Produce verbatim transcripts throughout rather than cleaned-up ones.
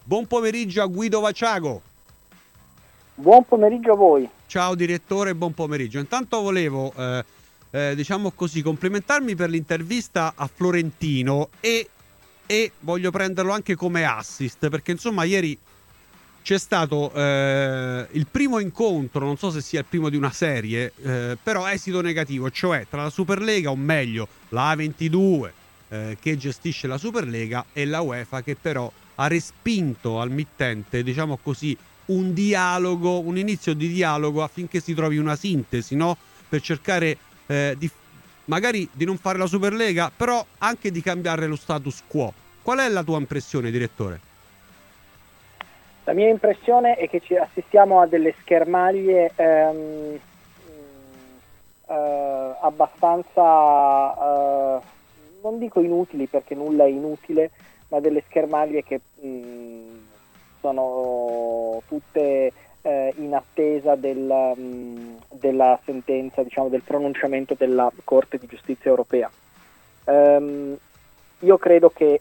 Buon pomeriggio a Guido Vaciago. Buon pomeriggio a voi. Ciao direttore, buon pomeriggio. Intanto volevo, eh, eh, diciamo così, complimentarmi per l'intervista a Florentino e, e voglio prenderlo anche come assist, perché insomma ieri c'è stato eh, il primo incontro, non so se sia il primo di una serie, eh, però esito negativo, cioè tra la Superlega, o meglio la A ventidue eh, che gestisce la Superlega e la UEFA che però ha respinto al mittente, diciamo così, un dialogo, un inizio di dialogo affinché si trovi una sintesi, no? Per cercare eh, di magari di non fare la Superlega, però anche di cambiare lo status quo. Qual è la tua impressione, direttore? La mia impressione è che ci assistiamo a delle schermaglie ehm, eh, abbastanza, eh, non dico inutili perché nulla è inutile, ma delle schermaglie che mh, sono tutte eh, in attesa del, mh, della sentenza, diciamo, del pronunciamento della Corte di Giustizia Europea. Um, io credo che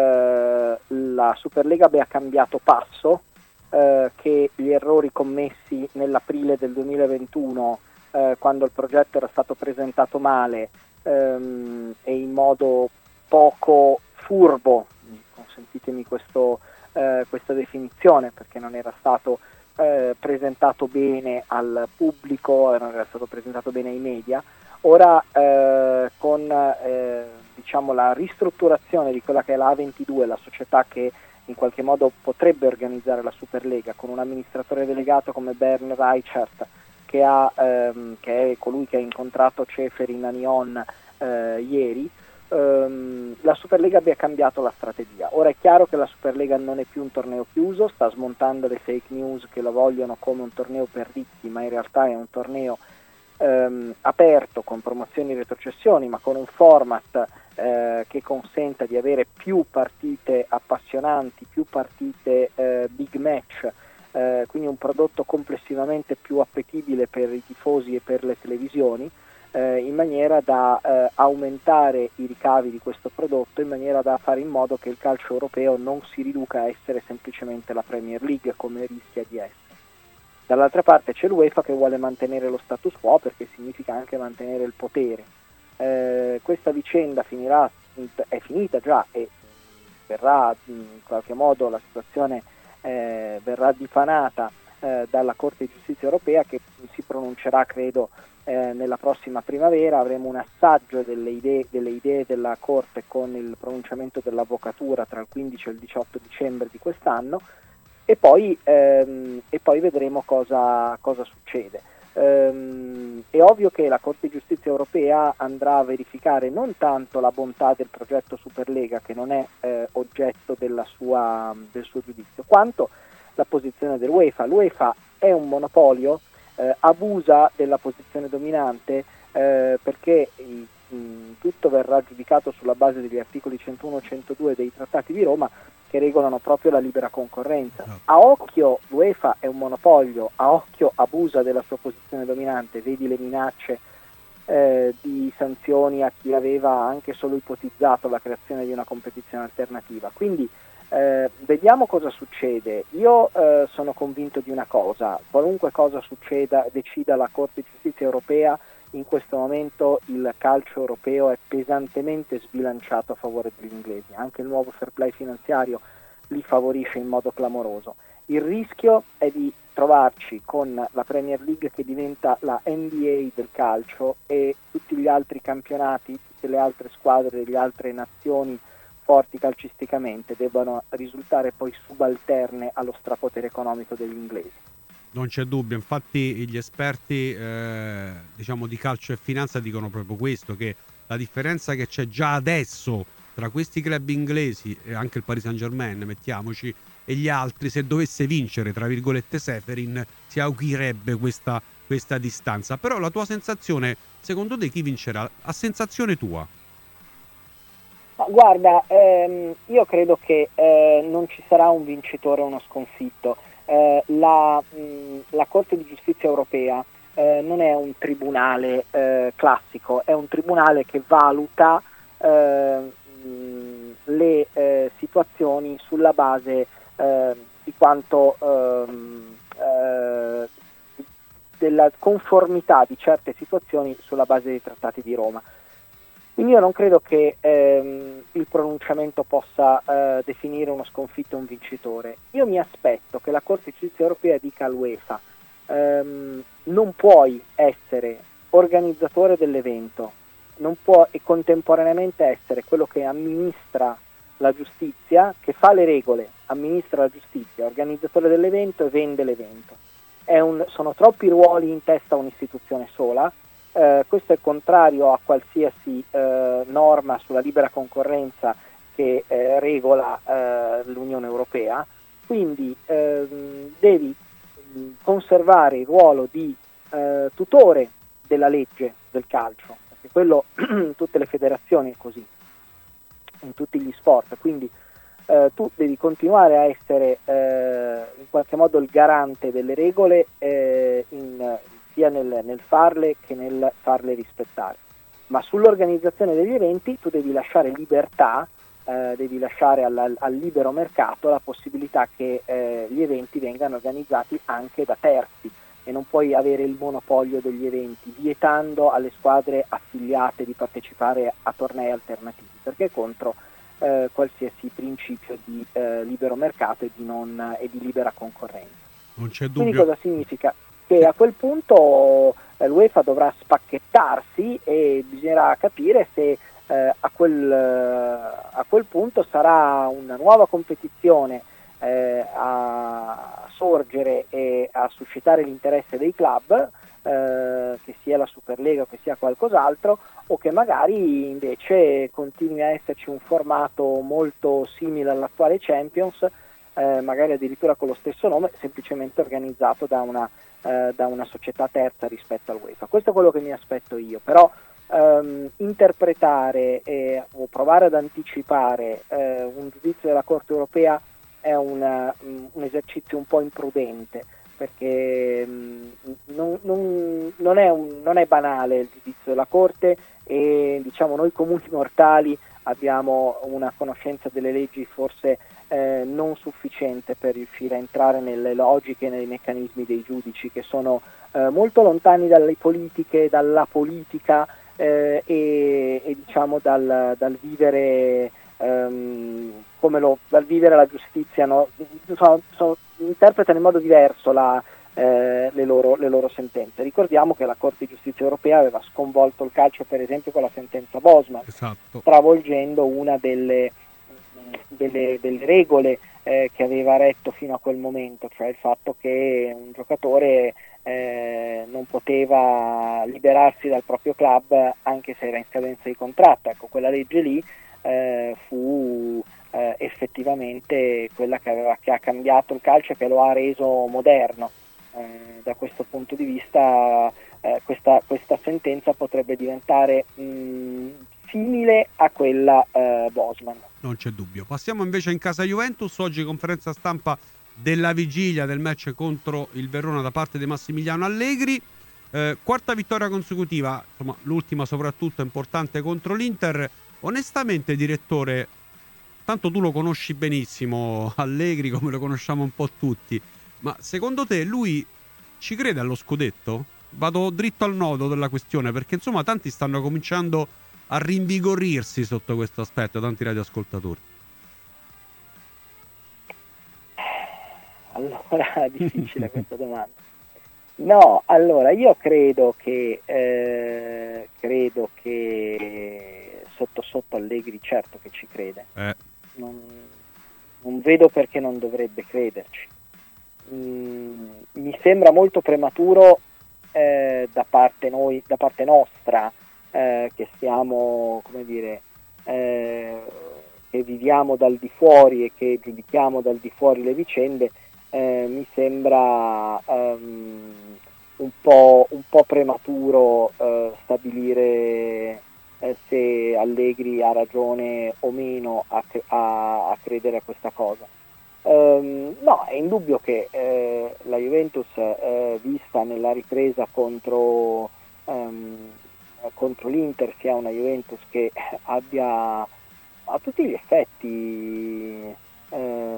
eh, la Superlega abbia cambiato passo, eh, che gli errori commessi nell'aprile del duemilaventuno, eh, quando il progetto era stato presentato male ehm, e in modo poco furbo, consentitemi questo, eh, questa definizione, perché non era stato eh, presentato bene al pubblico, non era stato presentato bene ai media. Ora eh, con eh, diciamo la ristrutturazione di quella che è la A ventidue, la società che in qualche modo potrebbe organizzare la Superlega, con un amministratore delegato come Bernd Reichert, che, ha, ehm, che è colui che ha incontrato Ceferin a Nyon eh, ieri, ehm, la Superlega abbia cambiato la strategia. Ora è chiaro che la Superlega non è più un torneo chiuso, sta smontando le fake news che lo vogliono come un torneo per ricchi, ma in realtà è un torneo ehm, aperto con promozioni e retrocessioni, ma con un format eh, che consenta di avere più partite appassionanti, più partite eh, big match, eh, quindi un prodotto complessivamente più appetibile per i tifosi e per le televisioni, eh, in maniera da eh, aumentare i ricavi di questo prodotto, in maniera da fare in modo che il calcio europeo non si riduca a essere semplicemente la Premier League come rischia di essere. Dall'altra parte c'è l'UEFA che vuole mantenere lo status quo, perché significa anche mantenere il potere. Eh, questa vicenda finirà, è finita già e verrà in qualche modo la situazione eh, verrà dipanata eh, dalla Corte di Giustizia Europea, che si pronuncerà credo eh, nella prossima primavera. Avremo un assaggio delle idee, delle idee della Corte con il pronunciamento dell'Avvocatura tra il quindici e il diciotto dicembre di quest'anno. E poi, ehm, e poi vedremo cosa, cosa succede. Ehm, è ovvio che la Corte di Giustizia Europea andrà a verificare non tanto la bontà del progetto Superlega, che non è eh, oggetto della sua, del suo giudizio, quanto la posizione dell'UEFA. L'UEFA è un monopolio, eh, abusa della posizione dominante eh, perché i, mh, tutto verrà giudicato sulla base degli articoli centouno e centodue dei Trattati di Roma, che regolano proprio la libera concorrenza. A occhio l'UEFA è un monopolio, a occhio abusa della sua posizione dominante, vedi le minacce eh, di sanzioni a chi aveva anche solo ipotizzato la creazione di una competizione alternativa. Quindi eh, vediamo cosa succede. Io eh, sono convinto di una cosa: qualunque cosa succeda, decida la Corte di Giustizia Europea, in questo momento il calcio europeo è pesantemente sbilanciato a favore degli inglesi. Anche il nuovo fair play finanziario li favorisce in modo clamoroso. Il rischio è di trovarci con la Premier League che diventa la N B A del calcio e tutti gli altri campionati, tutte le altre squadre delle altre nazioni forti calcisticamente debbano risultare poi subalterne allo strapotere economico degli inglesi. Non c'è dubbio, infatti gli esperti eh, diciamo di calcio e finanza dicono proprio questo, che la differenza che c'è già adesso tra questi club inglesi e anche il Paris Saint-Germain, mettiamoci, e gli altri, se dovesse vincere tra virgolette Seferin, si aughirebbe questa, questa distanza. Però la tua sensazione, secondo te chi vincerà? A sensazione tua? Ma guarda, ehm, io credo che eh, non ci sarà un vincitore o uno sconfitto. Eh, la, mh, la Corte di Giustizia Europea eh, non è un tribunale eh, classico, è un tribunale che valuta eh, mh, le eh, situazioni sulla base eh, di quanto ehm, eh, della conformità di certe situazioni sulla base dei trattati di Roma. Quindi io non credo che ehm, il pronunciamento possa eh, definire uno sconfitto e un vincitore. Io mi aspetto che la Corte di Giustizia Europea dica all'UEFA ehm, non puoi essere organizzatore dell'evento, non può e contemporaneamente essere quello che amministra la giustizia, che fa le regole, amministra la giustizia, organizzatore dell'evento e vende l'evento. È un, sono troppi ruoli in testa a un'istituzione sola. Eh, questo è contrario a qualsiasi eh, norma sulla libera concorrenza che eh, regola eh, l'Unione Europea, quindi ehm, devi mh, conservare il ruolo di eh, tutore della legge del calcio, perché quello in tutte le federazioni è così, in tutti gli sport, quindi eh, tu devi continuare a essere eh, in qualche modo il garante delle regole eh, in, sia nel, nel farle che nel farle rispettare, ma sull'organizzazione degli eventi tu devi lasciare libertà, eh, devi lasciare al, al libero mercato la possibilità che eh, gli eventi vengano organizzati anche da terzi e non puoi avere il monopolio degli eventi, vietando alle squadre affiliate di partecipare a tornei alternativi, perché è contro eh, qualsiasi principio di eh, libero mercato e di, non, e di libera concorrenza. Non c'è Quindi dubbio. cosa significa? Che a quel punto eh, l'UEFA dovrà spacchettarsi e bisognerà capire se eh, a, quel, eh, a quel punto sarà una nuova competizione eh, a sorgere e a suscitare l'interesse dei club, eh, che sia la Superlega o che sia qualcos'altro, o che magari invece continui a esserci un formato molto simile all'attuale Champions, eh, magari addirittura con lo stesso nome, semplicemente organizzato da una, eh, da una società terza rispetto al UEFA. Questo è quello che mi aspetto io, però ehm, interpretare eh, o provare ad anticipare eh, un giudizio della Corte Europea è una, un esercizio un po' imprudente, perché mh, non, non, non, è un, non è banale il giudizio della Corte e diciamo noi comuni mortali abbiamo una conoscenza delle leggi forse eh, non sufficiente per riuscire a entrare nelle logiche e nei meccanismi dei giudici, che sono eh, molto lontani dalle politiche, dalla politica eh, e, e diciamo dal, dal vivere ehm, come lo, dal vivere la giustizia, no? sono, sono, interpretano in modo diverso la, eh, le, loro, le loro sentenze. Ricordiamo che la Corte di Giustizia Europea aveva sconvolto il calcio per esempio con la sentenza Bosman, Esatto. stravolgendo una delle, delle, delle regole eh, che aveva retto fino a quel momento, cioè il fatto che un giocatore eh, non poteva liberarsi dal proprio club anche se era in scadenza di contratto. Ecco, quella legge lì eh, fu eh, effettivamente quella che, aveva, che ha cambiato il calcio e che lo ha reso moderno. Eh, da questo punto di vista eh, questa, questa sentenza potrebbe diventare mh, simile a quella eh, Bosman. Non c'è dubbio. Passiamo invece in casa Juventus. Oggi conferenza stampa della vigilia del match contro il Verona da parte di Massimiliano Allegri. Eh, quarta vittoria consecutiva, insomma l'ultima soprattutto importante contro l'Inter. Onestamente, direttore, tanto tu lo conosci benissimo Allegri, come lo conosciamo un po' tutti, ma secondo te lui ci crede allo scudetto? Vado dritto al nodo della questione, perché insomma tanti stanno cominciando a rinvigorirsi sotto questo aspetto, tanti radioascoltatori. Allora, difficile questa domanda. No, allora io credo che eh, credo che sotto sotto Allegri certo che ci crede. Eh. Non, non vedo perché non dovrebbe crederci. Mm, mi sembra molto prematuro eh, da parte noi, da parte nostra, eh, che stiamo, come dire, eh, che viviamo dal di fuori e che giudichiamo dal di fuori le vicende. Eh, mi sembra um, un po', un po' prematuro uh, stabilire eh, se Allegri ha ragione o meno a, a, a credere a questa cosa. Um, no, è indubbio che eh, la Juventus eh, vista nella ripresa contro, um, contro l'Inter sia una Juventus che abbia a tutti gli effetti eh,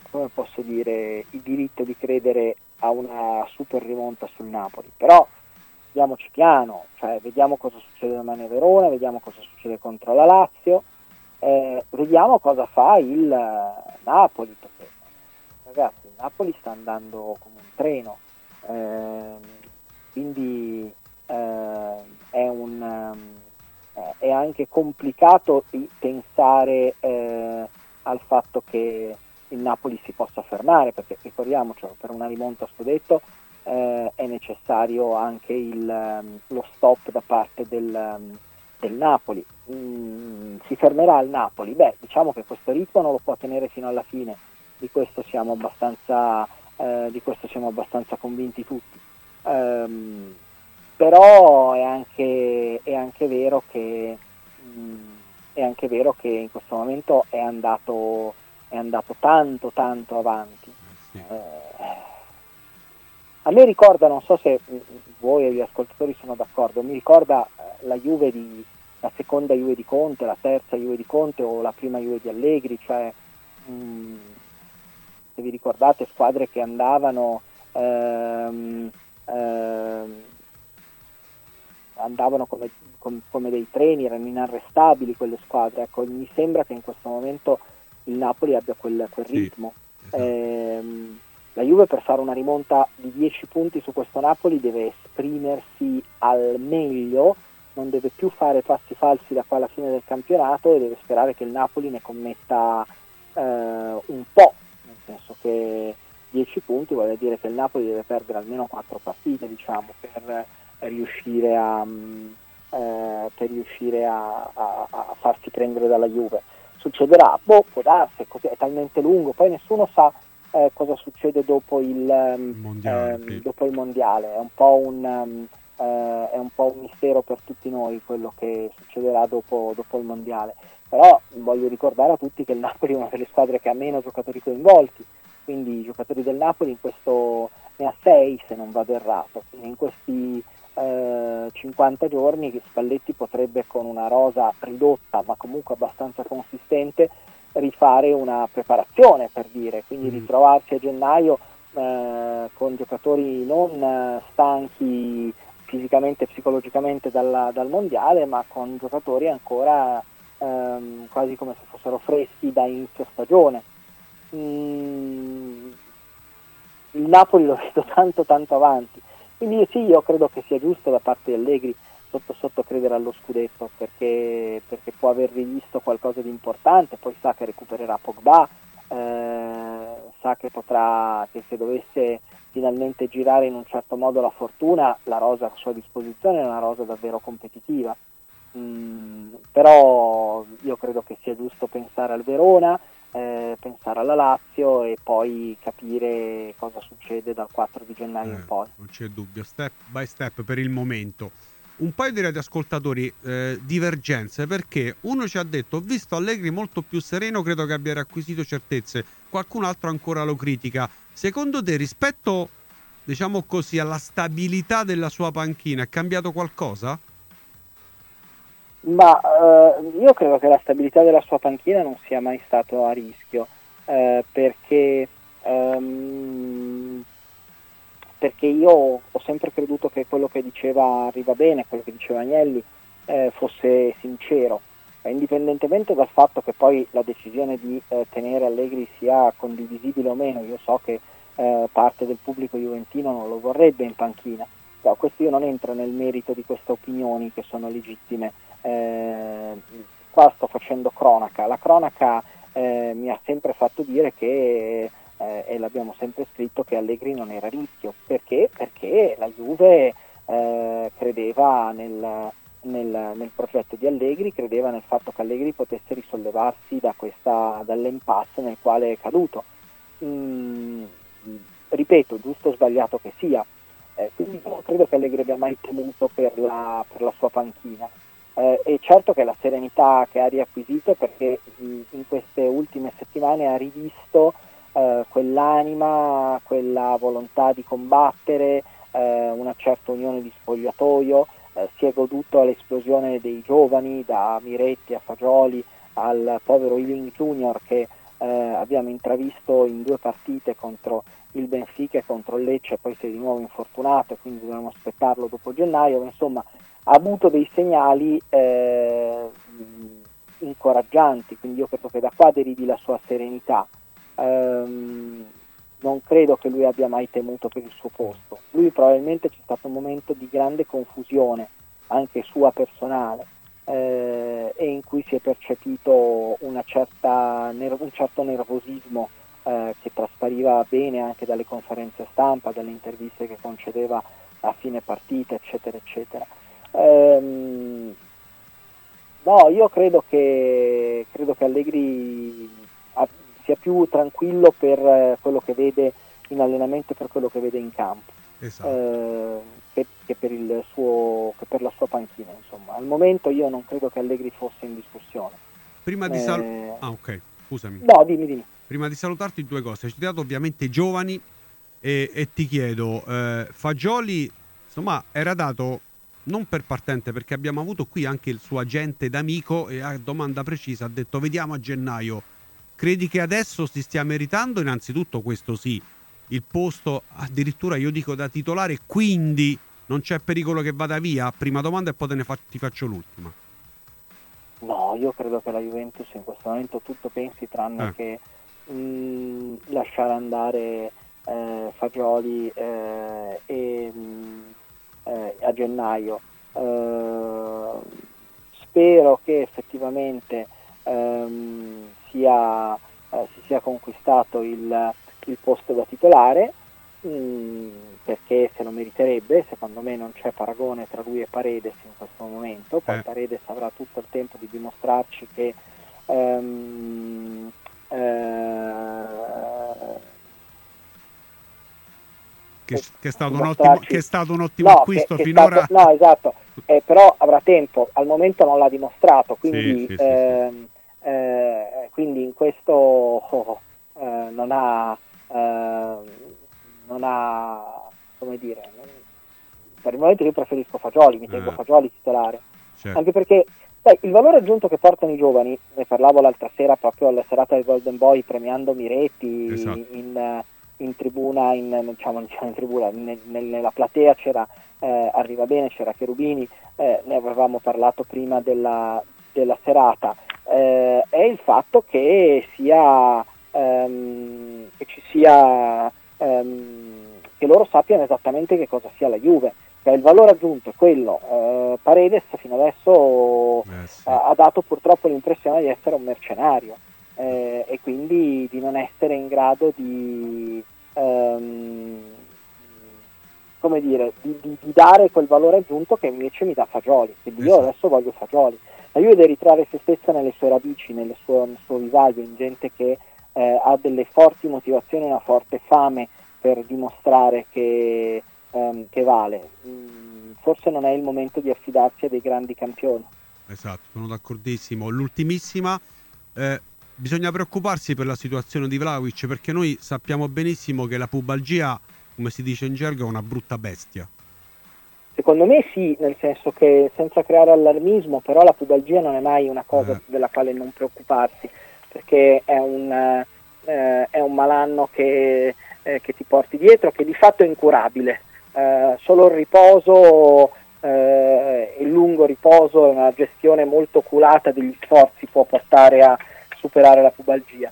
come posso dire, il diritto di credere a una super rimonta sul Napoli, però andiamoci piano, cioè vediamo cosa succede domani a Verona, vediamo cosa succede contro la Lazio, eh, vediamo cosa fa il Napoli, perché ragazzi il Napoli sta andando come un treno, eh, quindi eh, è, un, um, è anche complicato pensare eh, al fatto che il Napoli si possa fermare, perché ricordiamocelo, per una rimonta a scudetto eh, è necessario anche il, um, lo stop da parte del, um, del Napoli. Mm, si fermerà il Napoli? Beh, diciamo che questo ritmo non lo può tenere fino alla fine, di questo siamo abbastanza, eh, di questo siamo abbastanza convinti tutti. Um, però è anche, è anche vero che mh, è anche vero che in questo momento è andato è andato tanto tanto avanti. Sì. Eh, a me ricorda, non so se voi e gli ascoltatori sono d'accordo, mi ricorda la Juve di la seconda Juve di Conte, la terza Juve di Conte o la prima Juve di Allegri, cioè mh, se vi ricordate squadre che andavano ehm, ehm, andavano come, com, come dei treni, erano inarrestabili quelle squadre. Ecco, mi sembra che in questo momento il Napoli abbia quel, quel Sì, ritmo. esatto. Ehm, la Juve per fare una rimonta di dieci punti su questo Napoli deve esprimersi al meglio, non deve più fare passi falsi da qua alla fine del campionato e deve sperare che il Napoli ne commetta eh, un po', nel senso che dieci punti vuol dire che il Napoli deve perdere almeno quattro partite, diciamo, per riuscire a, eh, per riuscire a, a, a farsi prendere dalla Juve. Succederà? Boh, può darsi, è talmente lungo, poi nessuno sa eh, cosa succede dopo il, um, Mondiale, ehm, sì. dopo il mondiale, è un po' un, um, eh, è un po' un mistero per tutti noi quello che succederà dopo, dopo il mondiale, però voglio ricordare a tutti che il Napoli è una delle squadre che ha meno giocatori coinvolti, quindi i giocatori del Napoli in questo ne ha sei se non vado errato, quindi in questi eh, cinquanta giorni che Spalletti potrebbe con una rosa ridotta ma comunque abbastanza consistente rifare una preparazione, per dire, quindi ritrovarsi a gennaio eh, con giocatori non eh, stanchi fisicamente e psicologicamente dalla, dal mondiale, ma con giocatori ancora ehm, quasi come se fossero freschi da inizio stagione. Mm, il Napoli lo vedo tanto tanto avanti, quindi sì, io credo che sia giusto da parte di Allegri sotto sotto credere allo scudetto, perché, perché può aver rivisto qualcosa di importante, poi sa che recupererà Pogba, eh, sa che potrà, che se dovesse finalmente girare in un certo modo la fortuna, la rosa a sua disposizione è una rosa davvero competitiva. Mm, però io credo che sia giusto pensare al Verona, eh, pensare alla Lazio e poi capire cosa succede dal quattro di gennaio in Eh, poi. non c'è dubbio, step by step per il momento. Un paio di radioascoltatori eh, divergenze, perché uno ci ha detto: ho visto Allegri molto più sereno, credo che abbia acquisito certezze. Qualcun altro ancora lo critica. Secondo te, rispetto, diciamo così, alla stabilità della sua panchina, è cambiato qualcosa? Ma eh, io credo che la stabilità della sua panchina non sia mai stato a rischio, eh, perché, ehm, perché io ho sempre creduto che quello che diceva Arriva Bene, quello che diceva Agnelli, eh, fosse sincero, eh, indipendentemente dal fatto che poi la decisione di eh, tenere Allegri sia condivisibile o meno. Io so che eh, parte del pubblico juventino non lo vorrebbe in panchina, però questo io non entro nel merito di queste opinioni che sono legittime. Eh, qua sto facendo cronaca, la cronaca eh, mi ha sempre fatto dire che eh, e l'abbiamo sempre scritto che Allegri non era a rischio, perché? Perché la Juve eh, credeva nel, nel, nel progetto di Allegri, credeva nel fatto che Allegri potesse risollevarsi da questa, dall'impasse nel quale è caduto. Mm, ripeto, giusto o sbagliato che sia, eh, quindi non credo che Allegri abbia mai temuto per la, per la sua panchina. Eh, e certo che la serenità che ha riacquisito, perché mh, in queste ultime settimane ha rivisto eh, quell'anima, quella volontà di combattere, eh, una certa unione di spogliatoio, eh, si è goduto all'esplosione dei giovani, da Miretti a Fagioli al povero Ealing Junior che eh, abbiamo intravisto in due partite contro il Benfica e contro il Lecce, poi si è di nuovo infortunato e quindi dobbiamo aspettarlo dopo gennaio, ma insomma ha avuto dei segnali eh, incoraggianti, quindi io credo che da qua derivi la sua serenità. Um, non credo che lui abbia mai temuto per il suo posto. Lui probabilmente c'è stato un momento di grande confusione, anche sua personale, eh, e in cui si è percepito una certa ner- un certo nervosismo eh, che traspariva bene anche dalle conferenze stampa, dalle interviste che concedeva a fine partita, eccetera, eccetera. Um, no, io credo che credo che Allegri ha, sia più tranquillo per eh, quello che vede in allenamento e per quello che vede in campo, esatto. eh, che, che, per il suo, che per la sua panchina. Insomma, al momento io non credo che Allegri fosse in discussione. Prima di sal- eh, ah, ok, scusami. No, dimmi, dimmi. Prima di salutarti, due cose. Hai citato ovviamente giovani e, e ti chiedo, eh, Fagioli, insomma, era dato non per partente, perché abbiamo avuto qui anche il suo agente d'amico e a domanda precisa ha detto vediamo a gennaio. Credi che adesso si stia meritando innanzitutto, questo sì, il posto addirittura io dico da titolare, quindi non c'è pericolo che vada via? Prima domanda e poi te ne fa- ti faccio l'ultima. No, io credo che la Juventus in questo momento tutto pensi tranne Eh. che mh, lasciare andare eh, Fagioli eh, e, mh, eh, a gennaio. Eh, spero che effettivamente ehm, sia, eh, si sia conquistato il, il posto da titolare, mh, perché se lo meriterebbe. Secondo me non c'è paragone tra lui e Paredes in questo momento. Poi Eh. Paredes avrà tutto il tempo di dimostrarci che ehm, eh, Che, che, è stato un ottimo, dimostrarci che è stato un ottimo no, acquisto che, che finora. Stato, no, esatto, eh, però avrà tempo. Al momento non l'ha dimostrato, quindi, sì, sì, ehm, sì, eh, quindi in questo oh, eh, non ha eh, non ha come dire non, per il momento io preferisco Fagioli, mi tengo eh, Fagioli titolare, certo. anche perché sai, il valore aggiunto che portano i giovani, ne parlavo l'altra sera proprio alla serata del Golden Boy premiando Miretti, Esatto. in, in tribuna, in, diciamo, diciamo in tribuna, ne, nella platea c'era eh, Arriva Bene, c'era Cherubini, eh, ne avevamo parlato prima della, della serata, eh, è il fatto che sia ehm, che ci sia ehm, che loro sappiano esattamente che cosa sia la Juve. Cioè, il valore aggiunto è quello. eh, Paredes fino adesso Eh, sì. ha, ha dato purtroppo l'impressione di essere un mercenario eh, e quindi di non essere in grado di ehm, come dire di, di, di dare quel valore aggiunto che invece mi dà Fagioli. Quindi io Esatto. adesso voglio Fagioli. La Juve deve ritrarre se stessa nelle sue radici, nelle sue, nel suo vivaio, in gente che eh, ha delle forti motivazioni, una forte fame per dimostrare che, ehm, che vale. Mm, forse non è il momento di affidarsi a dei grandi campioni. Esatto, sono d'accordissimo. L'ultimissima, eh, bisogna preoccuparsi per la situazione di Vlahovic, perché noi sappiamo benissimo che la pubalgia, come si dice in gergo, è una brutta bestia. Secondo me sì, nel senso che senza creare allarmismo, però la pubalgia non è mai una cosa Eh. della quale non preoccuparsi, perché è un, eh, è un malanno che, eh, che ti porti dietro, che di fatto è incurabile. Eh, solo il riposo, eh, il lungo riposo e una gestione molto oculata degli sforzi può portare a superare la pubalgia.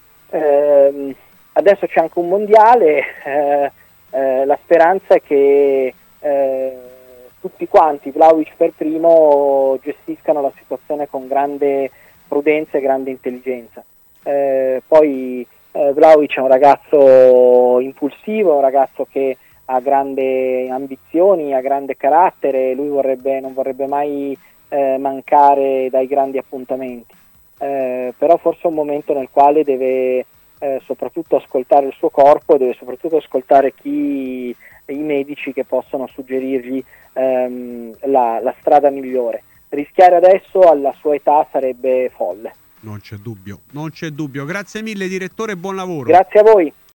Eh, adesso c'è anche un mondiale, eh, eh, la speranza è che eh, tutti quanti, Vlahovic per primo, gestiscano la situazione con grande prudenza e grande intelligenza. Eh, poi eh, Vlahovic è un ragazzo impulsivo, un ragazzo che ha grandi ambizioni, ha grande carattere, lui vorrebbe, non vorrebbe mai eh, mancare dai grandi appuntamenti. Eh, però forse è un momento nel quale deve eh, soprattutto ascoltare il suo corpo e deve soprattutto ascoltare chi, i medici che possono suggerirgli ehm, la, la strada migliore. Rischiare adesso alla sua età sarebbe folle. Non c'è dubbio, non c'è dubbio. Grazie mille direttore e buon lavoro. Grazie a voi.